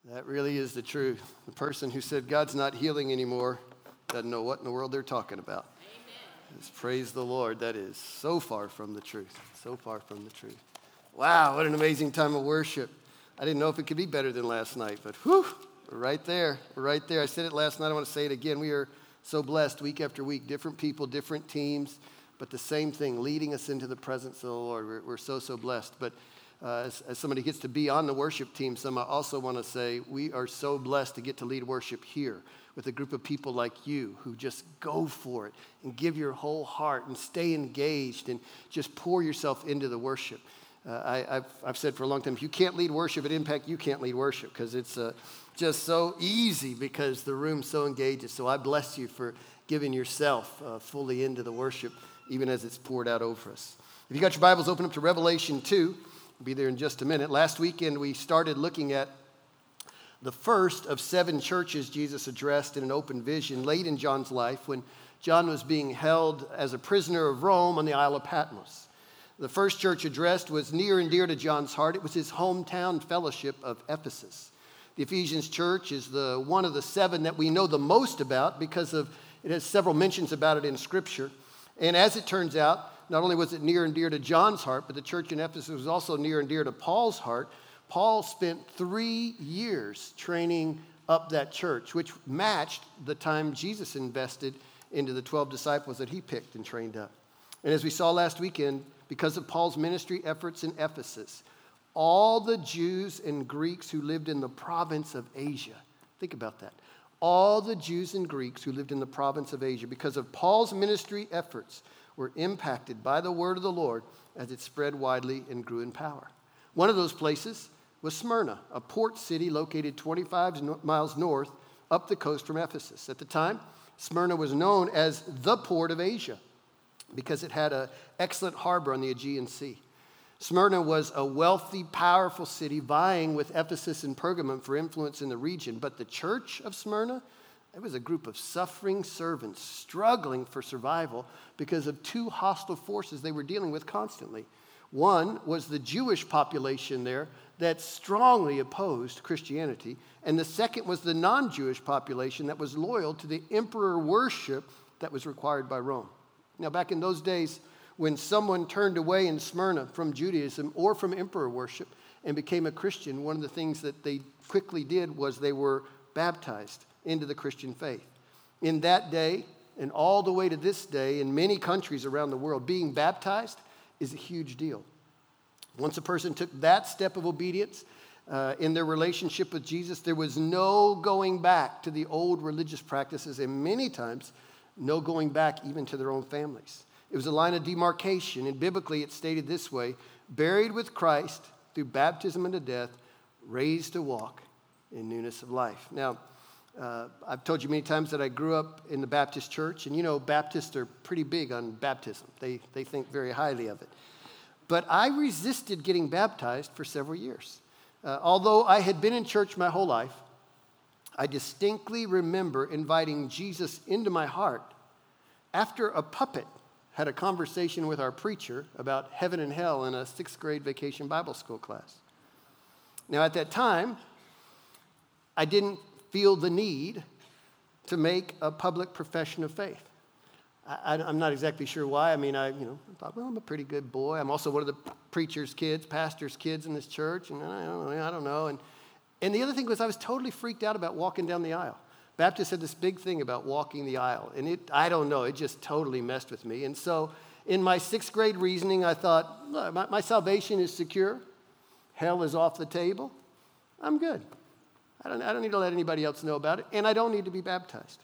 That really is the truth. The person who said God's not healing anymore doesn't know what in the world they're talking about. Just praise the Lord. That is so far from the truth. So far from the truth. Wow, what an amazing time of worship. I didn't know if it could be better than last night, but whew, we're right there. We're right there. I said it last night. I want to say it again. We are so blessed week after week, different people, different teams, but the same thing, leading us into the presence of the Lord. We're so blessed. But as somebody gets to be on the worship team, I also want to say we are so blessed to get to lead worship here with a group of people like you who just go for it and give your whole heart and stay engaged and just pour yourself into the worship. I've said for a long time, if you can't lead worship at Impact, you can't lead worship because it's just so easy because the room's so engaged. So I bless you for giving yourself fully into the worship, even as it's poured out over us. If you got your Bibles, open up to Revelation 2. We'll be there in just a minute. Last weekend, we started looking at the first of 7 churches Jesus addressed in an open vision late in John's life when John was being held as a prisoner of Rome on the Isle of Patmos. The first church addressed was near and dear to John's heart. It was his hometown fellowship of Ephesus. The Ephesians church is one of the 7 that we know the most about because it has several mentions about it in Scripture. And as it turns out, not only was it near and dear to John's heart, but the church in Ephesus was also near and dear to Paul's heart. Paul spent 3 years training up that church, which matched the time Jesus invested into the 12 disciples that he picked and trained up. And as we saw last weekend, because of Paul's ministry efforts in Ephesus, all the Jews and Greeks who lived in the province of Asia, think about that, all the Jews and Greeks who lived in the province of Asia, because of Paul's ministry efforts, were impacted by the word of the Lord as it spread widely and grew in power. One of those places was Smyrna, a port city located 25 miles north up the coast from Ephesus. At the time, Smyrna was known as the port of Asia because it had an excellent harbor on the Aegean Sea. Smyrna was a wealthy, powerful city vying with Ephesus and Pergamum for influence in the region. But the church of Smyrna, it was a group of suffering servants struggling for survival because of 2 hostile forces they were dealing with constantly. One was the Jewish population there that strongly opposed Christianity, and the second was the non-Jewish population that was loyal to the emperor worship that was required by Rome. Now, back in those days, when someone turned away in Smyrna from Judaism or from emperor worship and became a Christian, one of the things that they quickly did was they were baptized into the Christian faith. In that day, and all the way to this day, in many countries around the world, being baptized is a huge deal. Once a person took that step of obedience in their relationship with Jesus, there was no going back to the old religious practices, and many times, no going back even to their own families. It was a line of demarcation, and biblically it stated this way: buried with Christ through baptism unto death, raised to walk in newness of life. Now, I've told you many times that I grew up in the Baptist church, and you know Baptists are pretty big on baptism. They think very highly of it. But I resisted getting baptized for several years. Although I had been in church my whole life, I distinctly remember inviting Jesus into my heart after a puppet had a conversation with our preacher about heaven and hell in a 6th grade vacation Bible school class. Now, at that time, I didn't feel the need to make a public profession of faith. I'm not exactly sure why. I mean, I thought, well, I'm a pretty good boy. I'm also one of the preacher's kids, pastor's kids in this church, and I don't know. And the other thing was I was totally freaked out about walking down the aisle. Baptists had this big thing about walking the aisle, and I don't know, it just totally messed with me. And so in my 6th grade reasoning, I thought, look, my salvation is secure. Hell is off the table. I'm good. I don't need to let anybody else know about it, and I don't need to be baptized.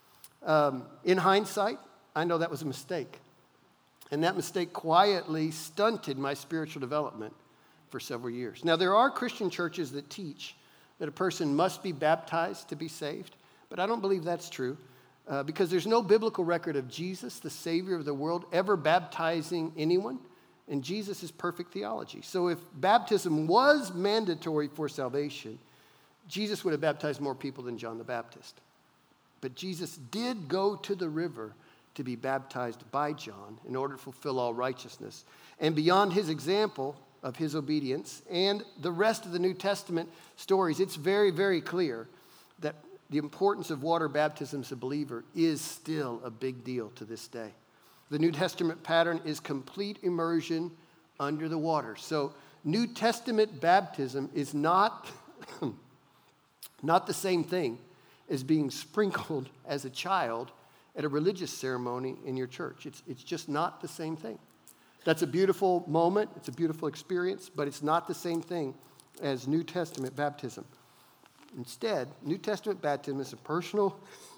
In hindsight, I know that was a mistake. And that mistake quietly stunted my spiritual development for several years. Now, there are Christian churches that teach that a person must be baptized to be saved, but I don't believe that's true because there's no biblical record of Jesus, the Savior of the world, ever baptizing anyone, and Jesus is perfect theology. So if baptism was mandatory for salvation, Jesus would have baptized more people than John the Baptist. But Jesus did go to the river to be baptized by John in order to fulfill all righteousness. And beyond his example, of his obedience and the rest of the New Testament stories, it's very, very clear that the importance of water baptism as a believer is still a big deal to this day. The New Testament pattern is complete immersion under the water. So New Testament baptism is not, not the same thing as being sprinkled as a child at a religious ceremony in your church. It's just not the same thing. That's a beautiful moment. It's a beautiful experience, but it's not the same thing as New Testament baptism. Instead, New Testament baptism is a personal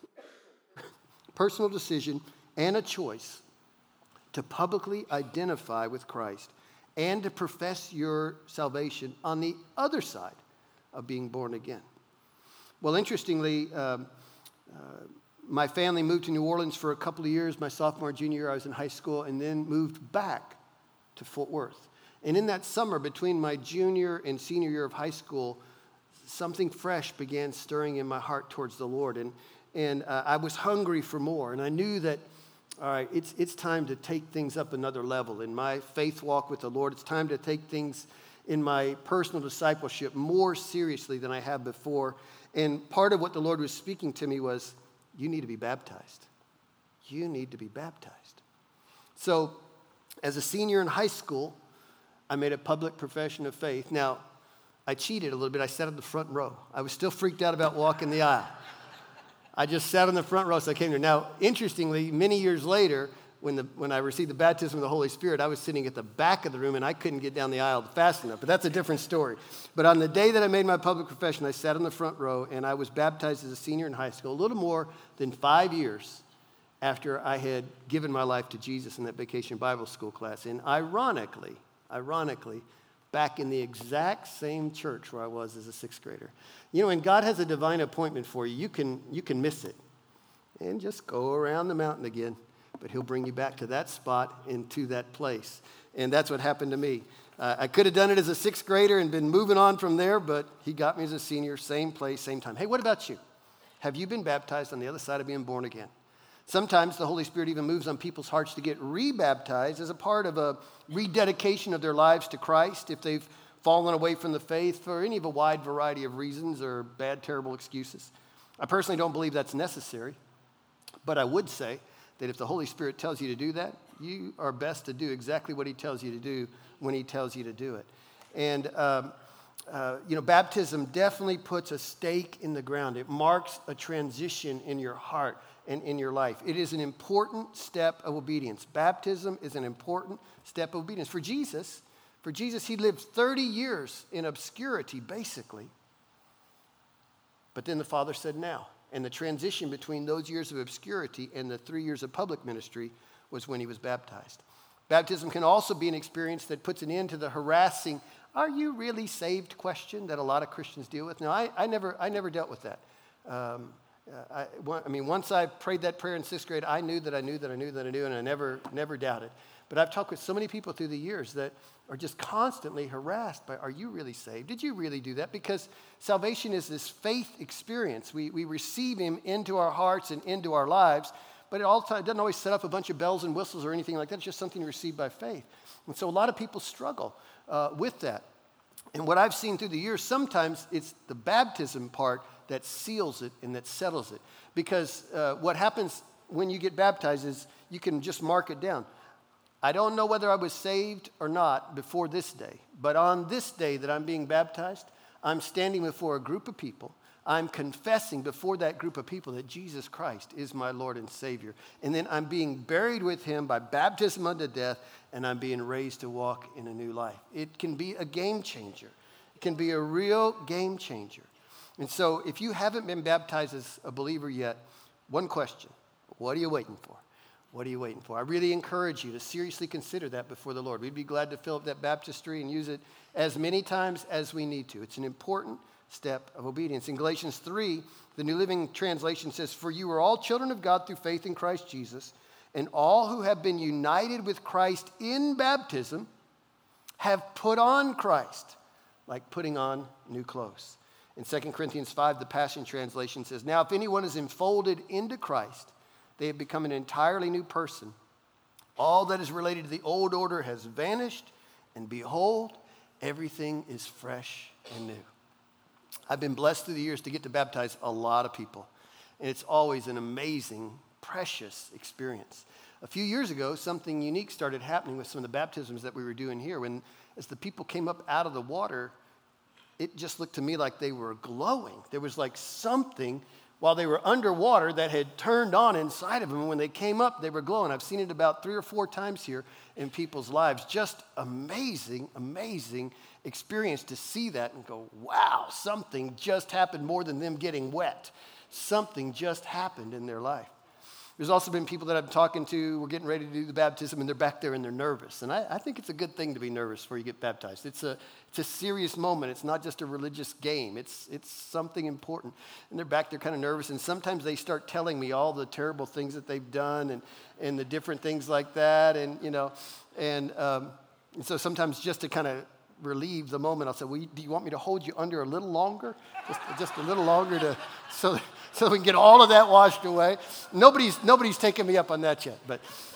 decision and a choice to publicly identify with Christ and to profess your salvation on the other side of being born again. Well, interestingly, my family moved to New Orleans for a couple of years. My sophomore, junior year, I was in high school, and then moved back to Fort Worth. And in that summer, between my junior and senior year of high school, something fresh began stirring in my heart towards the Lord. And I was hungry for more. And I knew that, all right, it's time to take things up another level. In my faith walk with the Lord, it's time to take things in my personal discipleship more seriously than I have before. And part of what the Lord was speaking to me was, you need to be baptized. You need to be baptized. So as a senior in high school, I made a public profession of faith. Now, I cheated a little bit. I sat in the front row. I was still freaked out about walking the aisle. I just sat in the front row, so I came here. Now, interestingly, many years later, when I received the baptism of the Holy Spirit, I was sitting at the back of the room, and I couldn't get down the aisle fast enough. But that's a different story. But on the day that I made my public profession, I sat in the front row, and I was baptized as a senior in high school, a little more than 5 years after I had given my life to Jesus in that vacation Bible school class. And ironically, back in the exact same church where I was as a sixth grader. You know, when God has a divine appointment for you, you can miss it and just go around the mountain again. But he'll bring you back to that spot and to that place. And that's what happened to me. I could have done it as a sixth grader and been moving on from there, but he got me as a senior, same place, same time. Hey, what about you? Have you been baptized on the other side of being born again? Sometimes the Holy Spirit even moves on people's hearts to get rebaptized as a part of a rededication of their lives to Christ if they've fallen away from the faith for any of a wide variety of reasons or bad, terrible excuses. I personally don't believe that's necessary, but I would say that if the Holy Spirit tells you to do that, you are best to do exactly what he tells you to do when he tells you to do it. And, baptism definitely puts a stake in the ground. It marks a transition in your heart and in your life. It is an important step of obedience. Baptism is an important step of obedience. For Jesus, he lived 30 years in obscurity, basically. But then the Father said, now. And the transition between those years of obscurity and the 3 years of public ministry was when he was baptized. Baptism can also be an experience that puts an end to the harassing, are you really saved question that a lot of Christians deal with. Now, I never dealt with that. Once I prayed that prayer in sixth grade, I knew, and I never doubted. But I've talked with so many people through the years that are just constantly harassed by, are you really saved? Did you really do that? Because salvation is this faith experience. We receive him into our hearts and into our lives, but it doesn't always set up a bunch of bells and whistles or anything like that. It's just something received by faith. And so a lot of people struggle with that. And what I've seen through the years, sometimes it's the baptism part that seals it and that settles it. Because what happens when you get baptized is you can just mark it down. I don't know whether I was saved or not before this day, but on this day that I'm being baptized, I'm standing before a group of people. I'm confessing before that group of people that Jesus Christ is my Lord and Savior. And then I'm being buried with him by baptism unto death, and I'm being raised to walk in a new life. It can be a game changer. It can be a real game changer. And so if you haven't been baptized as a believer yet, one question: what are you waiting for? What are you waiting for? I really encourage you to seriously consider that before the Lord. We'd be glad to fill up that baptistry and use it as many times as we need to. It's an important step of obedience. In Galatians 3, the New Living Translation says, "For you are all children of God through faith in Christ Jesus, and all who have been united with Christ in baptism have put on Christ," like putting on new clothes. In 2 Corinthians 5, the Passion Translation says, "Now if anyone is enfolded into Christ, they have become an entirely new person. All that is related to the old order has vanished, and behold, Everything is fresh and new. I've been blessed through the years to get to baptize a lot of people. And it's always an amazing, precious experience. A few years ago, something unique started happening with some of the baptisms that we were doing here. As the people came up out of the water, it just looked to me like they were glowing. There was like something while they were underwater that had turned on inside of them. And when they came up, they were glowing. I've seen it about 3 or 4 times here in people's lives. Just amazing, amazing experience to see that and go, wow, something just happened more than them getting wet. Something just happened in their life. There's also been people that I'm talking to, we're getting ready to do the baptism, and they're back there and they're nervous. And I think it's a good thing to be nervous before you get baptized. It's a serious moment. It's not just a religious game. It's something important. And they're back there kind of nervous, and sometimes they start telling me all the terrible things that they've done and the different things like that. And so sometimes just to kind of relieve the moment, I'll say, well, do you want me to hold you under a little longer? Just a little longer so we can get all of that washed away. Nobody's taken me up on that yet,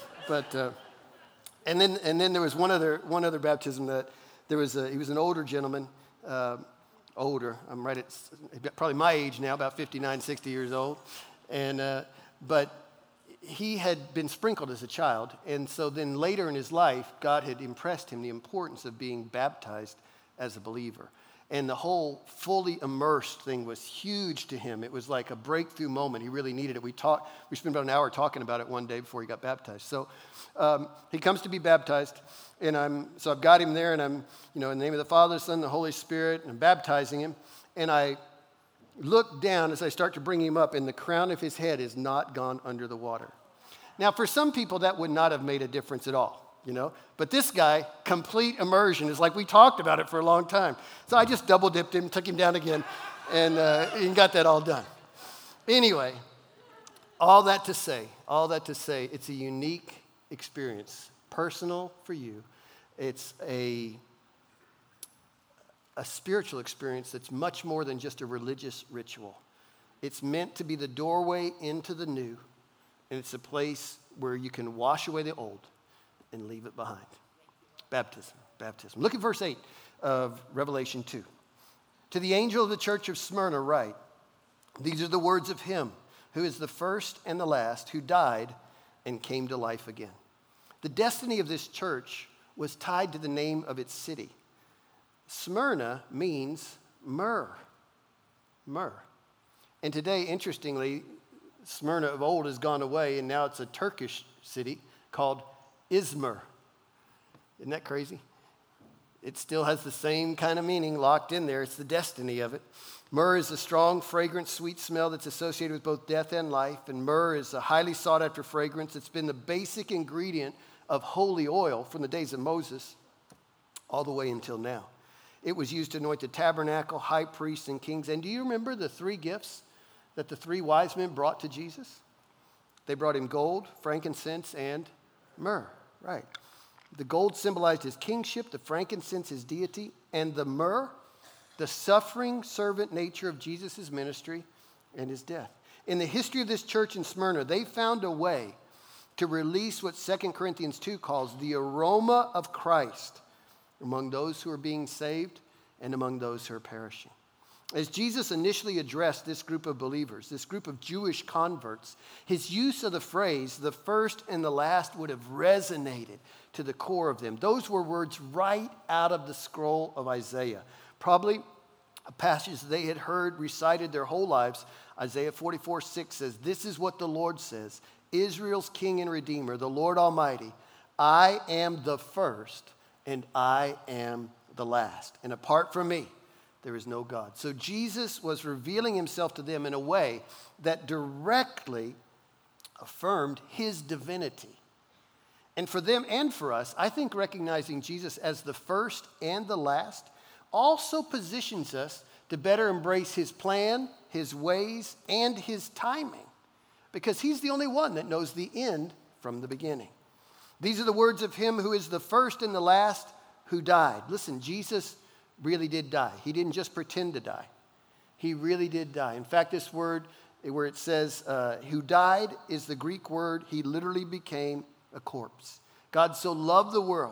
and then there was one other baptism that he was an older gentleman, older. I'm right at probably my age now, about 59, 60 years old, but he had been sprinkled as a child, and so then later in his life, God had impressed him the importance of being baptized as a believer. And the whole fully immersed thing was huge to him. It was like a breakthrough moment. He really needed it. We spent about an hour talking about it one day before he got baptized. So he comes to be baptized, and I've got him there, and I'm, in the name of the Father, Son, and the Holy Spirit, and I'm baptizing him. And I look down as I start to bring him up, and the crown of his head is not gone under the water. Now, for some people, that would not have made a difference at all. But this guy, complete immersion, is like we talked about it for a long time. So I just double dipped him, took him down again, and got that all done. Anyway, all that to say, it's a unique experience, personal for you. It's a spiritual experience that's much more than just a religious ritual. It's meant to be the doorway into the new, and it's a place where you can wash away the old and leave it behind. Baptism. Look at verse 8 of Revelation 2. To the angel of the church of Smyrna write, these are the words of him who is the first and the last, who died and came to life again. The destiny of this church was tied to the name of its city. Smyrna means myrrh. Myrrh. And today, interestingly, Smyrna of old has gone away, and now it's a Turkish city called Izmir. Isn't that crazy? It still has the same kind of meaning locked in there. It's the destiny of it. Myrrh is a strong, fragrant, sweet smell that's associated with both death and life. And myrrh is a highly sought-after fragrance. It's been the basic ingredient of holy oil from the days of Moses all the way until now. It was used to anoint the tabernacle, high priests, and kings. And do you remember the 3 gifts that the 3 wise men brought to Jesus? They brought him gold, frankincense, and myrrh. Right. The gold symbolized his kingship, the frankincense his deity, and the myrrh, the suffering servant nature of Jesus' ministry and his death. In the history of this church in Smyrna, they found a way to release what 2 Corinthians 2 calls the aroma of Christ among those who are being saved and among those who are perishing. As Jesus initially addressed this group of believers, this group of Jewish converts, his use of the phrase, the first and the last, would have resonated to the core of them. Those were words right out of the scroll of Isaiah, probably a passage they had heard recited their whole lives. Isaiah 44:6 says, this is what the Lord says, Israel's King and Redeemer, the Lord Almighty, I am the first and I am the last. And apart from me, there is no God. So Jesus was revealing himself to them in a way that directly affirmed his divinity. And for them and for us, I think recognizing Jesus as the first and the last also positions us to better embrace his plan, his ways, and his timing. Because he's the only one that knows the end from the beginning. These are the words of him who is the first and the last, who died. Listen, Jesus really did die. He didn't just pretend to die. He really did die. In fact, this word where it says who died is the Greek word, he literally became a corpse. God so loved the world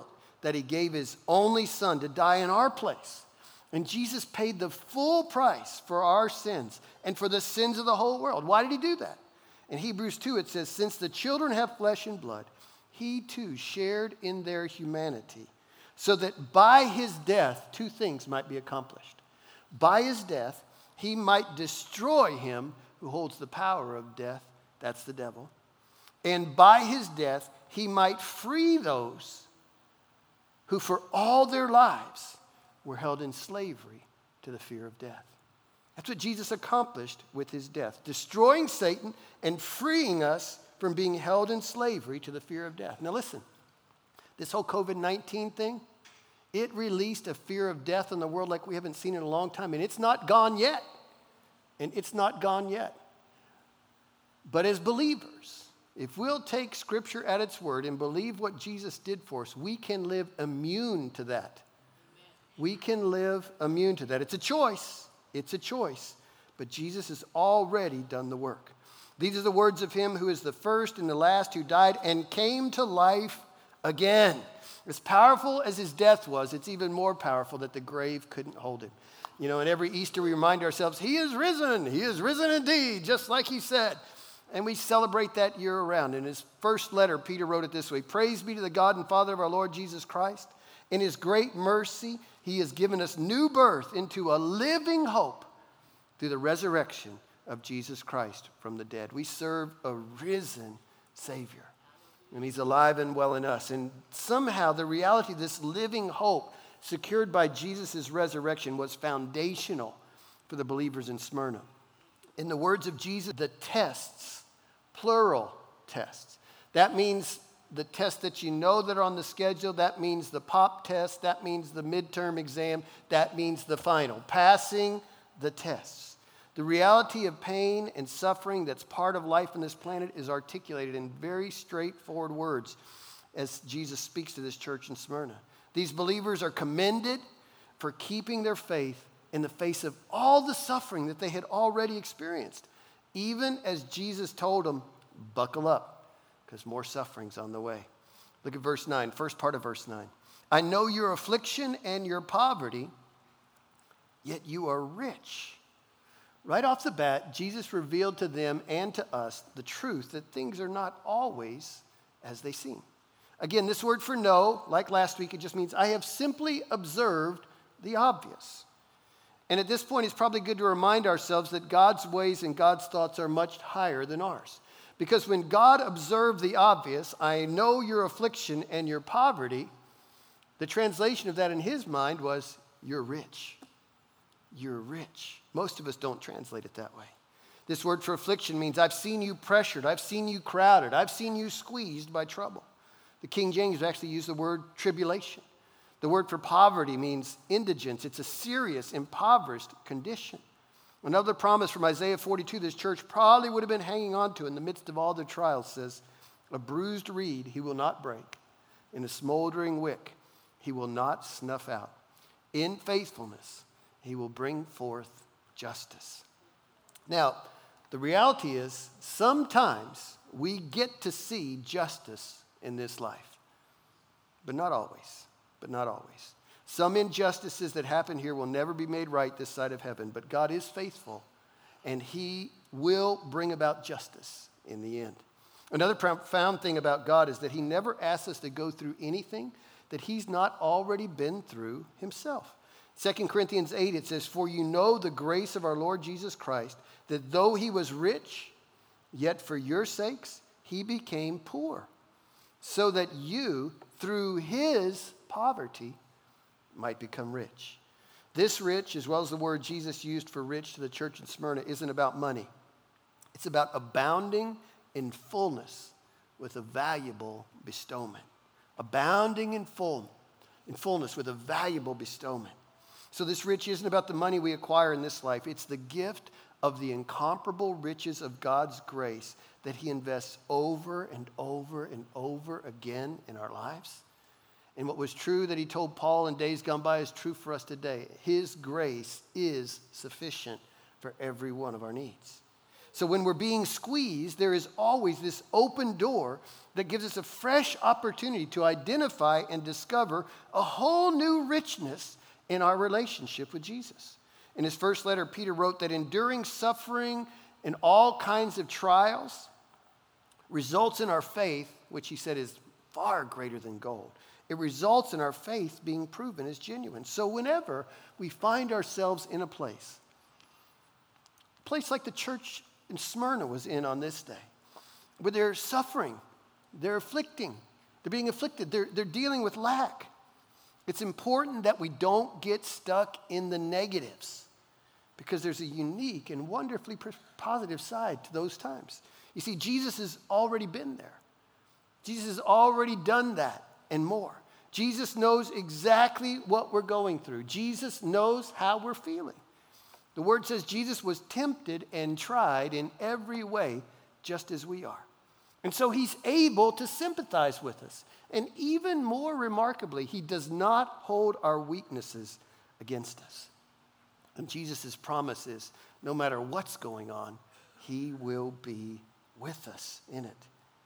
that he gave his only son to die in our place. And Jesus paid the full price for our sins and for the sins of the whole world. Why did he do that? In Hebrews 2, it says, since the children have flesh and blood, he too shared in their humanity, so that by his death, two things might be accomplished. By his death, he might destroy him who holds the power of death, that's the devil. And by his death, he might free those who for all their lives were held in slavery to the fear of death. That's what Jesus accomplished with his death, destroying Satan and freeing us from being held in slavery to the fear of death. Now listen, this whole COVID-19 thing, it released a fear of death in the world like we haven't seen in a long time, and it's not gone yet. And it's not gone yet. But as believers, if we'll take Scripture at its word and believe what Jesus did for us, we can live immune to that. We can live immune to that. It's a choice. It's a choice. But Jesus has already done the work. These are the words of him who is the first and the last, who died and came to life again. As powerful as his death was, it's even more powerful that the grave couldn't hold him. You know, and every Easter we remind ourselves, he is risen indeed, just like he said. And we celebrate that year round. In his first letter, Peter wrote it this way, praise be to the God and Father of our Lord Jesus Christ. In his great mercy, he has given us new birth into a living hope through the resurrection of Jesus Christ from the dead. We serve a risen Savior. And he's alive and well in us. And somehow the reality of this living hope secured by Jesus' resurrection was foundational for the believers in Smyrna. In the words of Jesus, the tests, plural tests. That means the tests that you know that are on the schedule. That means the pop test. That means the midterm exam. That means the final. Passing the tests. The reality of pain and suffering that's part of life on this planet is articulated in very straightforward words as Jesus speaks to this church in Smyrna. These believers are commended for keeping their faith in the face of all the suffering that they had already experienced, even as Jesus told them, buckle up, because more suffering's on the way. Look at verse 9, first part of verse 9. I know your affliction and your poverty, yet you are rich. Right off the bat, Jesus revealed to them and to us the truth that things are not always as they seem. Again, this word for know, like last week, it just means I have simply observed the obvious. And at this point, it's probably good to remind ourselves that God's ways and God's thoughts are much higher than ours. Because when God observed the obvious, I know your affliction and your poverty, the translation of that in his mind was, you're rich. You're rich. Most of us don't translate it that way. This word for affliction means I've seen you pressured, I've seen you crowded, I've seen you squeezed by trouble. The King James actually used the word tribulation. The word for poverty means indigence. It's a serious, impoverished condition. Another promise from Isaiah 42 this church probably would have been hanging on to in the midst of all their trials says, a bruised reed he will not break, and a smoldering wick he will not snuff out. In faithfulness he will bring forth justice. Now, the reality is sometimes we get to see justice in this life, but not always. Some injustices that happen here will never be made right this side of heaven, but God is faithful, and he will bring about justice in the end. Another profound thing about God is that he never asks us to go through anything that he's not already been through himself. 2 Corinthians 8, it says, for you know the grace of our Lord Jesus Christ, that though he was rich, yet for your sakes he became poor, so that you, through his poverty, might become rich. This rich, as well as the word Jesus used for rich to the church in Smyrna, isn't about money. It's about abounding in fullness with a valuable bestowment. Abounding in fullness with a valuable bestowment. So this rich isn't about the money we acquire in this life. It's the gift of the incomparable riches of God's grace that he invests over and over and over again in our lives. And what was true that he told Paul in days gone by is true for us today. His grace is sufficient for every one of our needs. So when we're being squeezed, there is always this open door that gives us a fresh opportunity to identify and discover a whole new richness in our relationship with Jesus. In his first letter, Peter wrote that enduring suffering and all kinds of trials results in our faith, which he said is far greater than gold. It results in our faith being proven as genuine. So whenever we find ourselves in a place like the church in Smyrna was in on this day, where they're suffering, they're being afflicted, they're dealing with lack. It's important that we don't get stuck in the negatives, because there's a unique and wonderfully positive side to those times. You see, Jesus has already been there. Jesus has already done that and more. Jesus knows exactly what we're going through. Jesus knows how we're feeling. The word says Jesus was tempted and tried in every way, just as we are. And so he's able to sympathize with us. And even more remarkably, he does not hold our weaknesses against us. And Jesus' promise is, no matter what's going on, he will be with us in it.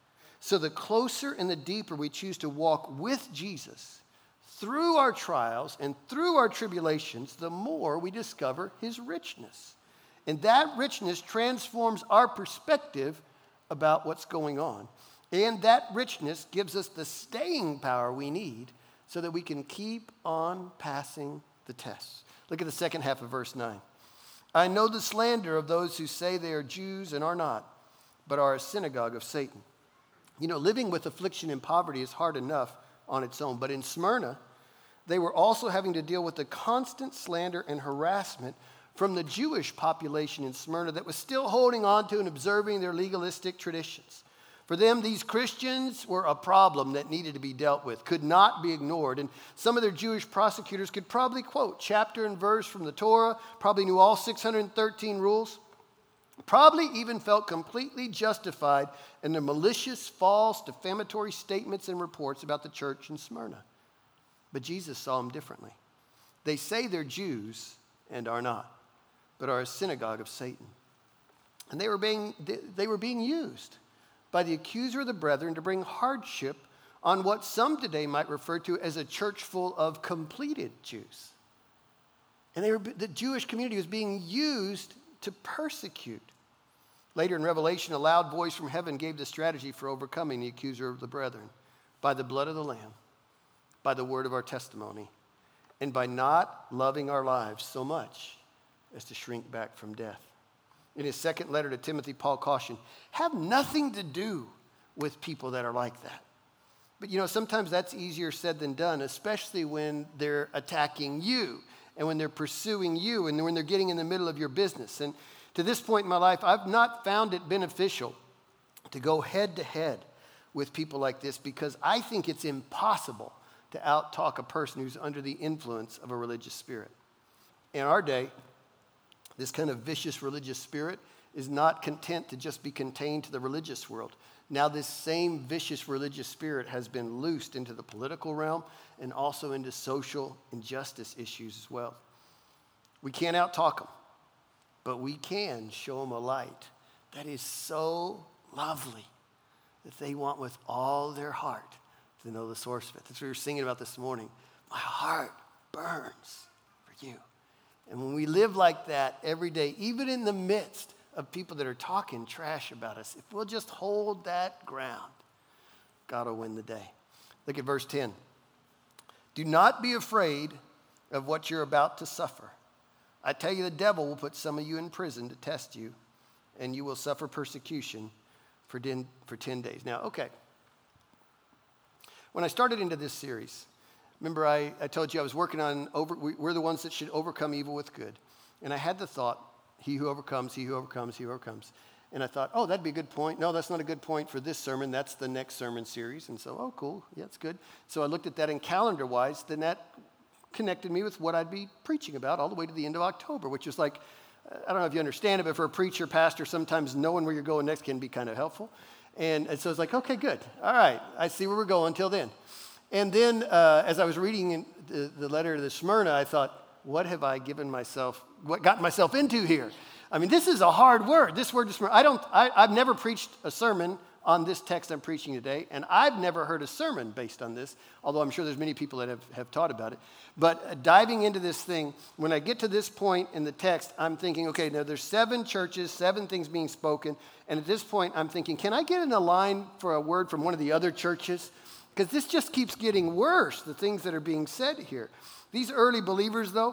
So the closer and the deeper we choose to walk with Jesus through our trials and through our tribulations, the more we discover his richness. And that richness transforms our perspective about what's going on. And that richness gives us the staying power we need so that we can keep on passing the tests. Look at the second half of verse 9. I know the slander of those who say they are Jews and are not, but are a synagogue of Satan. You know, living with affliction and poverty is hard enough on its own. But in Smyrna, they were also having to deal with the constant slander and harassment from the Jewish population in Smyrna that was still holding on to and observing their legalistic traditions. For them, these Christians were a problem that needed to be dealt with, could not be ignored. And some of their Jewish prosecutors could probably quote chapter and verse from the Torah, probably knew all 613 rules, probably even felt completely justified in their malicious, false, defamatory statements and reports about the church in Smyrna. But Jesus saw them differently. They say they're Jews and are not, but are a synagogue of Satan. And they were being used by the accuser of the brethren to bring hardship on what some today might refer to as a church full of completed Jews. And the Jewish community was being used to persecute. Later in Revelation, a loud voice from heaven gave the strategy for overcoming the accuser of the brethren: by the blood of the Lamb, by the word of our testimony, and by not loving our lives so much as to shrink back from death. In his second letter to Timothy, Paul cautioned, have nothing to do with people that are like that. But you know, sometimes that's easier said than done, especially when they're attacking you and when they're pursuing you and when they're getting in the middle of your business. And to this point in my life, I've not found it beneficial to go head to head with people like this, because I think it's impossible to out-talk a person who's under the influence of a religious spirit. In our day, this kind of vicious religious spirit is not content to just be contained to the religious world. Now this same vicious religious spirit has been loosed into the political realm and also into social injustice issues as well. We can't out-talk them, but we can show them a light that is so lovely that they want with all their heart to know the source of it. That's what we were singing about this morning. My heart burns for you. And when we live like that every day, even in the midst of people that are talking trash about us, if we'll just hold that ground, God will win the day. Look at verse 10. Do not be afraid of what you're about to suffer. I tell you, the devil will put some of you in prison to test you, and you will suffer persecution for 10 days. Now, okay. When I started into this series, remember I told you I was working on, we're the ones that should overcome evil with good. And I had the thought, he who overcomes, he who overcomes, he who overcomes. And I thought, oh, that'd be a good point. No, that's not a good point for this sermon. That's the next sermon series. And so, oh, cool. Yeah, that's good. So I looked at that, and calendar-wise, then that connected me with what I'd be preaching about all the way to the end of October, which is like, I don't know if you understand it, but for a preacher, pastor, sometimes knowing where you're going next can be kind of helpful. And so it's like, okay, good. All right, I see where we're going until then. And then as I was reading the letter to the Smyrna, I thought, what have I gotten myself into here? I mean, this is a hard word. This word, I've never preached a sermon on this text I'm preaching today, and I've never heard a sermon based on this, although I'm sure there's many people that have taught about it. But diving into this thing, when I get to this point in the text, I'm thinking, okay, now there's 7 churches, 7 things being spoken, and at this point I'm thinking, can I get in a line for a word from one of the other churches? Because this just keeps getting worse, the things that are being said here. These early believers, though,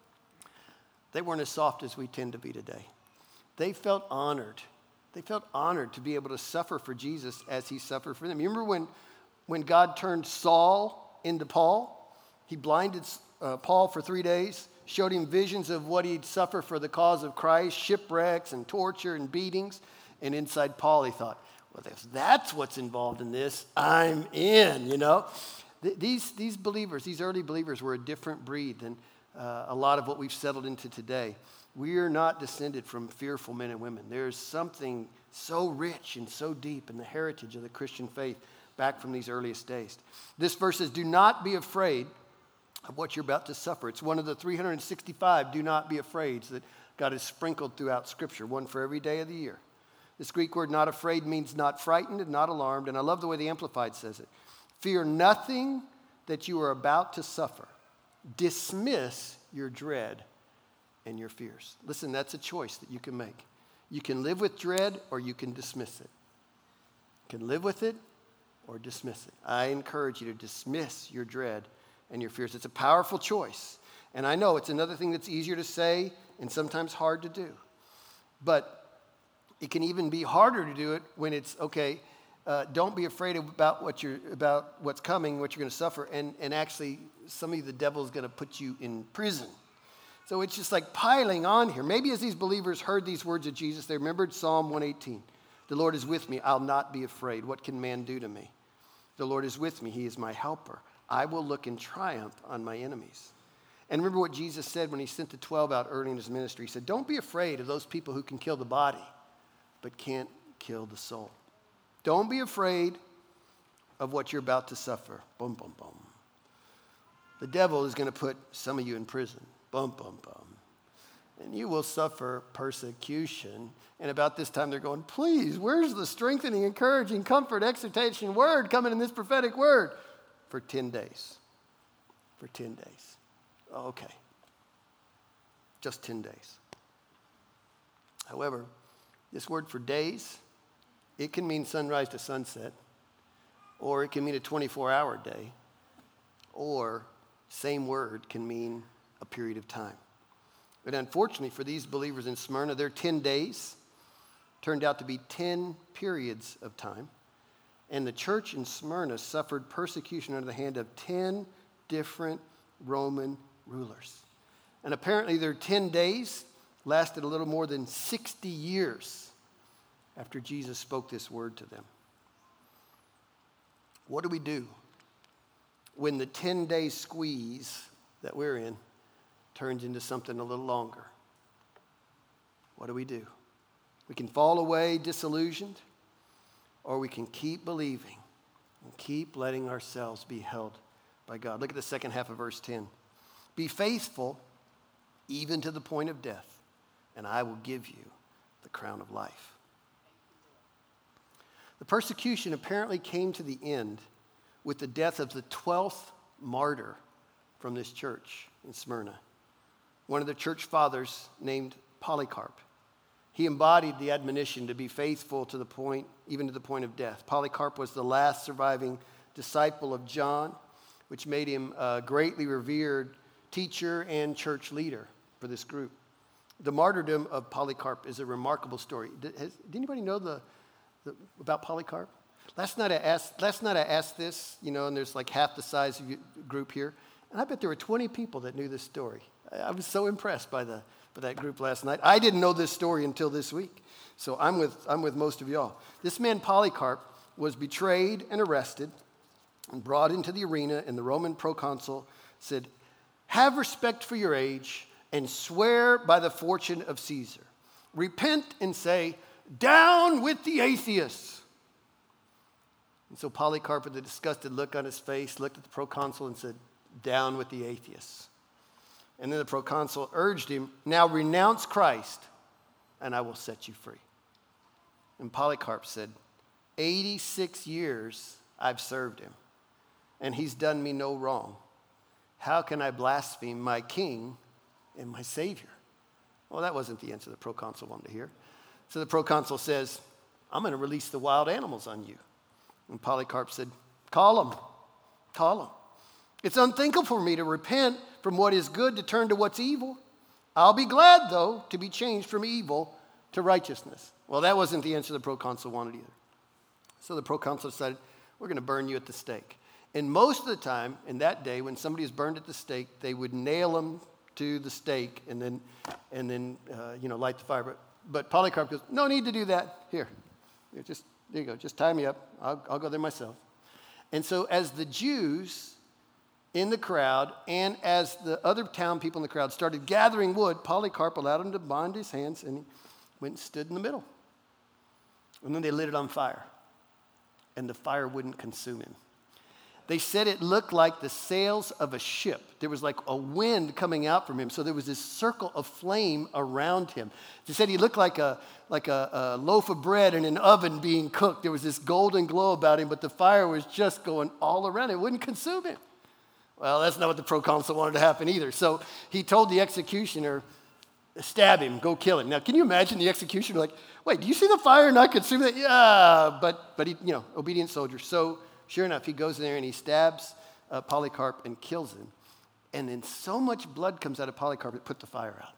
they weren't as soft as we tend to be today. They felt honored. They felt honored to be able to suffer for Jesus as he suffered for them. You remember when God turned Saul into Paul? He blinded Paul for 3 days, showed him visions of what he'd suffer for the cause of Christ, shipwrecks and torture and beatings. And inside Paul, he thought, well, if that's what's involved in this, I'm in, you know. These believers, these early believers were a different breed than a lot of what we've settled into today. We are not descended from fearful men and women. There's something so rich and so deep in the heritage of the Christian faith back from these earliest days. This verse says, do not be afraid of what you're about to suffer. It's one of the 365 do not be afraids that God has sprinkled throughout Scripture, one for every day of the year. This Greek word not afraid means not frightened and not alarmed, and I love the way the Amplified says it. Fear nothing that you are about to suffer. Dismiss your dread and your fears. Listen, that's a choice that you can make. You can live with dread or you can dismiss it. You can live with it or dismiss it. I encourage you to dismiss your dread and your fears. It's a powerful choice. And I know it's another thing that's easier to say and sometimes hard to do. But it can even be harder to do it when it's, okay, don't be afraid about what's coming, what you're going to suffer, and actually some of you, the devil is going to put you in prison. So it's just like piling on here. Maybe as these believers heard these words of Jesus, they remembered Psalm 118. The Lord is with me. I'll not be afraid. What can man do to me? The Lord is with me. He is my helper. I will look in triumph on my enemies. And remember what Jesus said when he sent the 12 out early in his ministry. He said, don't be afraid of those people who can kill the body, but can't kill the soul. Don't be afraid of what you're about to suffer. Boom, boom, boom. The devil is going to put some of you in prison. Bum, bum, bum. And you will suffer persecution. And about this time, they're going, please, where's the strengthening, encouraging, comfort, exhortation word coming in this prophetic word? For 10 days. For 10 days. Okay. Just 10 days. However, this word for days, it can mean sunrise to sunset, or it can mean a 24-hour day, or same word can mean a period of time. But unfortunately for these believers in Smyrna, their 10 days turned out to be 10 periods of time. And the church in Smyrna suffered persecution under the hand of 10 different Roman rulers. And apparently their 10 days lasted a little more than 60 years after Jesus spoke this word to them. What do we do when the 10-day squeeze that we're in turns into something a little longer? What do? We can fall away disillusioned, or we can keep believing and keep letting ourselves be held by God. Look at the second half of verse 10. Be faithful even to the point of death, and I will give you the crown of life. The persecution apparently came to the end with the death of the 12th martyr from this church in Smyrna, one of the church fathers named Polycarp. He embodied the admonition to be faithful to the point, even to the point of death. Polycarp was the last surviving disciple of John, which made him a greatly revered teacher and church leader for this group. The martyrdom of Polycarp is a remarkable story. Did anybody know about Polycarp? Last night I asked this, and there's like half the size of your group here, and I bet there were 20 people that knew this story. I was so impressed by that group last night. I didn't know this story until this week, so I'm with most of y'all. This man Polycarp was betrayed and arrested and brought into the arena, and the Roman proconsul said, "Have respect for your age and swear by the fortune of Caesar. Repent and say, 'Down with the atheists!'" And so Polycarp, with a disgusted look on his face, looked at the proconsul and said, "Down with the atheists." And then the proconsul urged him, "Now renounce Christ and I will set you free. And Polycarp said, 86 years I've served him, and he's done me no wrong. How can I blaspheme my king and my savior? Well, that wasn't the answer the proconsul wanted to hear. So the proconsul says, I'm going to release the wild animals on you. And Polycarp said, call them. Call them. It's unthinkable for me to repent from what is good to turn to what's evil. I'll be glad, though, to be changed from evil to righteousness. Well, that wasn't the answer the proconsul wanted either. So the proconsul decided, we're going to burn you at the stake. And most of the time, in that day, when somebody was burned at the stake, they would nail them to the stake and then light the fire. But Polycarp goes, no need to do that. Here you go. Just tie me up. I'll go there myself. And so as the Jews in the crowd and as the other town people in the crowd started gathering wood, Polycarp allowed him to bind his hands, and he went and stood in the middle. And then they lit it on fire, and the fire wouldn't consume him. They said it looked like the sails of a ship. There was like a wind coming out from him. So there was this circle of flame around him. They said he looked like a loaf of bread in an oven being cooked. There was this golden glow about him, but the fire was just going all around him. It wouldn't consume him. Well, that's not what the proconsul wanted to happen either. So he told the executioner, stab him, go kill him. Now, can you imagine the executioner like, wait, do you see the fire not consuming it? Yeah, but he, obedient soldier. So sure enough, he goes in there and he stabs Polycarp and kills him. And then so much blood comes out of Polycarp, it put the fire out.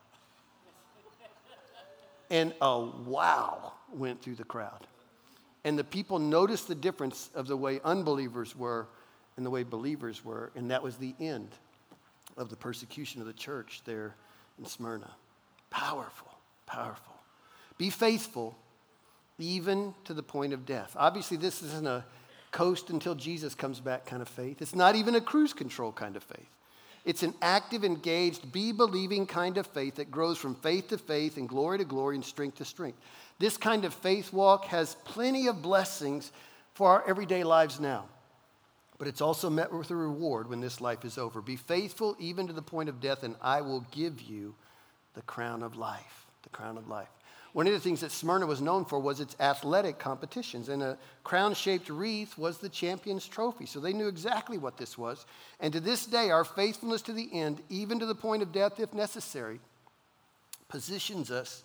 And a wow went through the crowd. And the people noticed the difference of the way unbelievers were and the way believers were. And that was the end of the persecution of the church there in Smyrna. Powerful, powerful. Be faithful even to the point of death. Obviously, this isn't a coast until Jesus comes back kind of faith. It's not even a cruise control kind of faith. It's an active, engaged, be-believing kind of faith that grows from faith to faith and glory to glory and strength to strength. This kind of faith walk has plenty of blessings for our everyday lives now. But it's also met with a reward when this life is over. Be faithful even to the point of death, and I will give you the crown of life. The crown of life. One of the things that Smyrna was known for was its athletic competitions, and a crown-shaped wreath was the champion's trophy. So they knew exactly what this was. And to this day, our faithfulness to the end, even to the point of death if necessary, positions us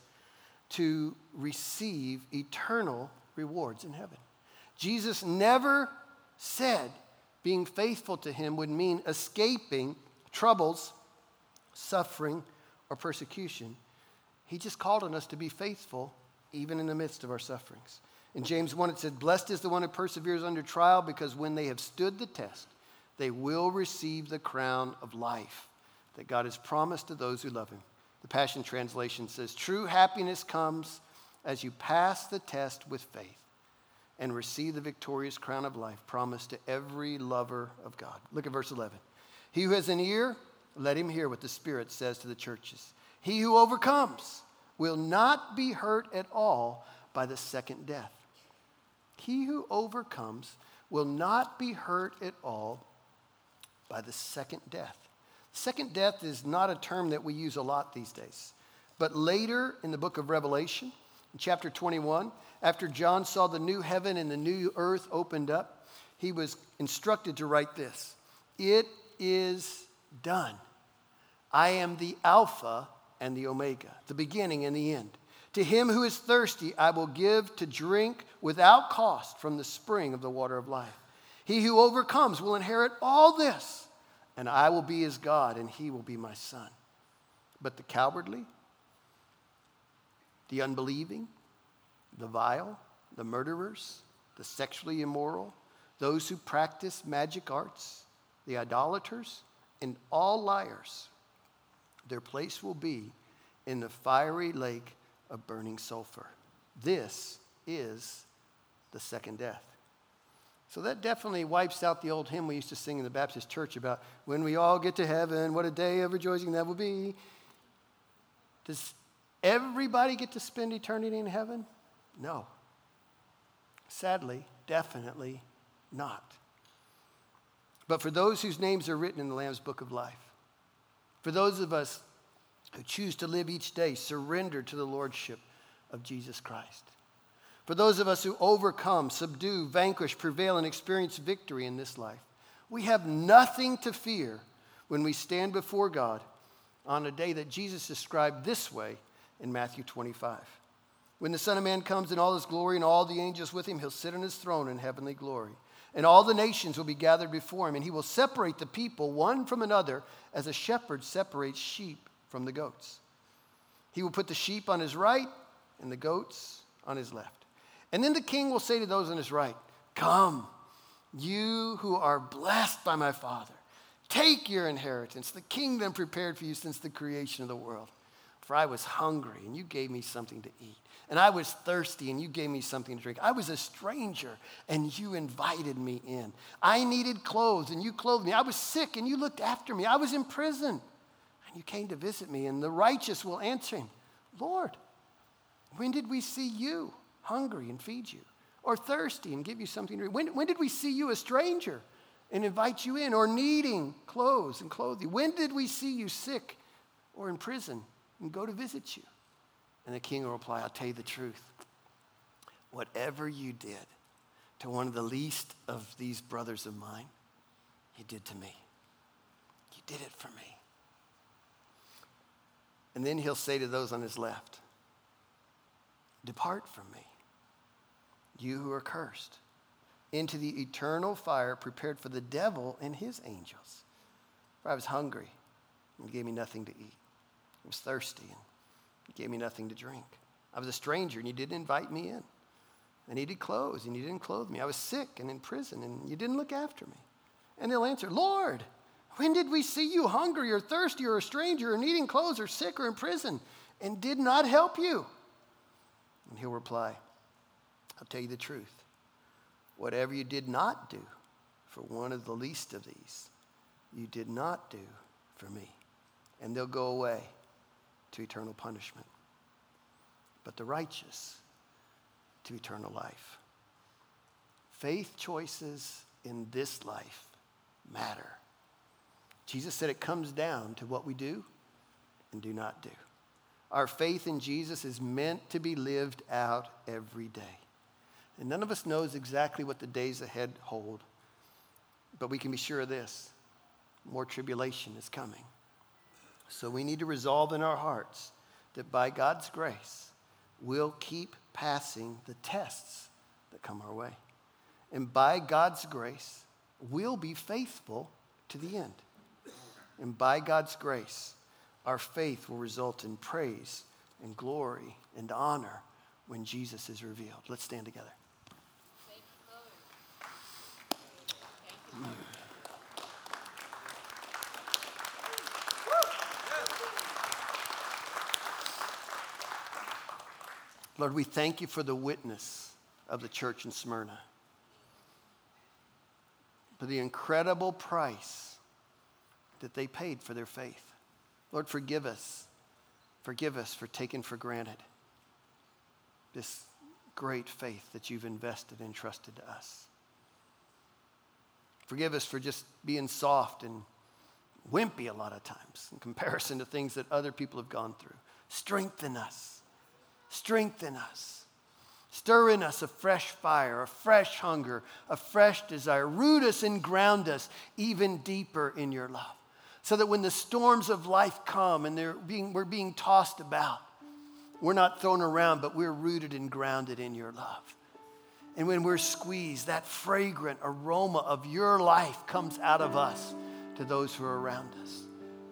to receive eternal rewards in heaven. Jesus never said being faithful to him would mean escaping troubles, suffering, or persecution. He just called on us to be faithful even in the midst of our sufferings. In James 1, it said, blessed is the one who perseveres under trial, because when they have stood the test, they will receive the crown of life that God has promised to those who love him. The Passion Translation says, true happiness comes as you pass the test with faith and receive the victorious crown of life promised to every lover of God. Look at verse 11. He who has an ear, let him hear what the Spirit says to the churches. He who overcomes will not be hurt at all by the second death. He who overcomes will not be hurt at all by the second death. Second death is not a term that we use a lot these days. But later in the book of Revelation, in chapter 21, after John saw the new heaven and the new earth opened up, he was instructed to write this. It is done. I am the Alpha and the Omega, the beginning and the end. To him who is thirsty, I will give to drink without cost from the spring of the water of life. He who overcomes will inherit all this, and I will be his God, and he will be my son. But the cowardly, the unbelieving, the vile, the murderers, the sexually immoral, those who practice magic arts, the idolaters, and all liars, their place will be in the fiery lake of burning sulfur. This is the second death. So that definitely wipes out the old hymn we used to sing in the Baptist church about when we all get to heaven, what a day of rejoicing that will be. Does everybody get to spend eternity in heaven? No. Sadly, definitely not. But for those whose names are written in the Lamb's Book of Life, for those of us who choose to live each day surrendered to the Lordship of Jesus Christ. For those of us who overcome, subdue, vanquish, prevail, and experience victory in this life, we have nothing to fear when we stand before God on a day that Jesus described this way in Matthew 25. When the Son of Man comes in all his glory and all the angels with him, he'll sit on his throne in heavenly glory. And all the nations will be gathered before him, and he will separate the people one from another as a shepherd separates sheep from the goats. He will put the sheep on his right and the goats on his left. And then the king will say to those on his right, "Come, you who are blessed by my Father, take your inheritance, the kingdom prepared for you since the creation of the world. For I was hungry, and you gave me something to eat. And I was thirsty, and you gave me something to drink. I was a stranger, and you invited me in. I needed clothes, and you clothed me. I was sick, and you looked after me. I was in prison, and you came to visit me." And the righteous will answer him, "Lord, when did we see you hungry and feed you, or thirsty and give you something to drink? When did we see you a stranger and invite you in, or needing clothes and clothe you? When did we see you sick or in prison and go to visit you?" And the king will reply, "I'll tell you the truth. Whatever you did to one of the least of these brothers of mine, you did to me. You did it for me." And then he'll say to those on his left, "Depart from me, you who are cursed, into the eternal fire prepared for the devil and his angels. For I was hungry, and you gave me nothing to eat. I was thirsty, and you gave me nothing to drink. I was a stranger, and you didn't invite me in. I needed clothes, and you didn't clothe me. I was sick and in prison, and you didn't look after me." And they'll answer, "Lord, when did we see you hungry or thirsty or a stranger or needing clothes or sick or in prison and did not help you?" And he'll reply, "I'll tell you the truth. Whatever you did not do for one of the least of these, you did not do for me." And they'll go away to eternal punishment, but the righteous to eternal life. Faith choices in this life matter. Jesus said it comes down to what we do and do not do. Our faith in Jesus is meant to be lived out every day. And none of us knows exactly what the days ahead hold, but we can be sure of this: more tribulation is coming. So we need to resolve in our hearts that by God's grace, we'll keep passing the tests that come our way. And by God's grace, we'll be faithful to the end. And by God's grace, our faith will result in praise and glory and honor when Jesus is revealed. Let's stand together. Thank you, Lord. Lord, we thank you for the witness of the church in Smyrna, for the incredible price that they paid for their faith. Lord, forgive us. Forgive us for taking for granted this great faith that you've invested and trusted to us. Forgive us for just being soft and wimpy a lot of times in comparison to things that other people have gone through. Strengthen us. Strengthen us. Stir in us a fresh fire, a fresh hunger, a fresh desire. Root us and ground us even deeper in your love, so that when the storms of life come and we're being tossed about, we're not thrown around, but we're rooted and grounded in your love. And when we're squeezed, that fragrant aroma of your life comes out of us to those who are around us.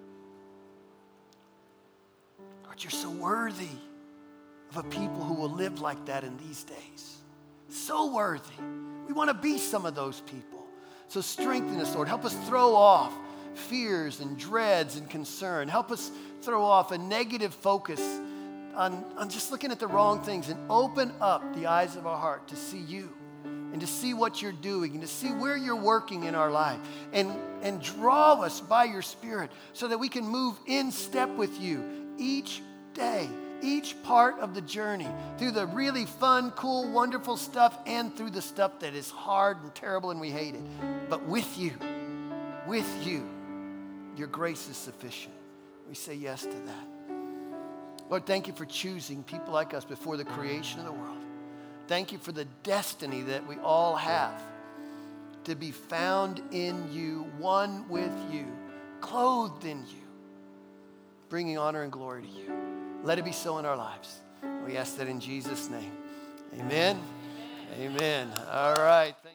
Lord, you're so worthy of a people who will live like that in these days. So worthy. We want to be some of those people. So strengthen us, Lord. Help us throw off fears and dreads and concern. Help us throw off a negative focus on just looking at the wrong things, and open up the eyes of our heart to see you and to see what you're doing and to see where you're working in our life, and draw us by your Spirit so that we can move in step with you each day, each part of the journey, through the really fun, cool, wonderful stuff and through the stuff that is hard and terrible and we hate it. But with you, your grace is sufficient. We say yes to that. Lord, thank you for choosing people like us before the creation of the world. Thank you for the destiny that we all have to be found in you, one with you, clothed in you, bringing honor and glory to you. Let it be so in our lives. We ask that in Jesus' name. Amen. Amen. All right.